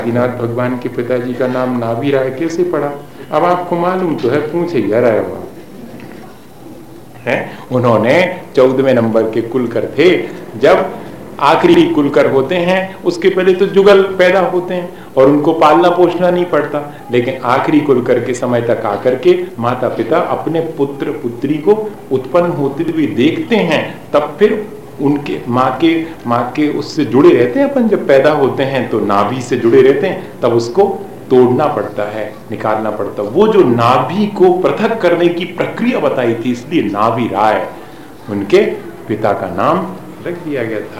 आदिनाथ भगवान के पिताजी का नाम नाभि राय कैसे पड़ा? अब आपको मालूम तो है, पूछे राय हुआ है। उन्होंने 14वें नंबर के कुलकर थे। जब आखिरी कुलकर होते हैं उसके पहले तो जुगल पैदा होते हैं और उनको पालना पोषना नहीं पड़ता, लेकिन आखिरी कुलकर के समय तक आकर के माता पिता अपने पुत्र पुत्री को उत्पन्न होते हुए देखते हैं, तब फिर उनके माँ के उससे जुड़े रहते हैं। अपन जब पैदा होते हैं तो नाभि से जुड़े रहते हैं, तब उसको तोड़ना पड़ता है, निकालना पड़ता है। वो जो नाभि को पृथक करने की प्रक्रिया बताई थी, इसलिए नाभि राय उनके पिता का नाम रख दिया गया था।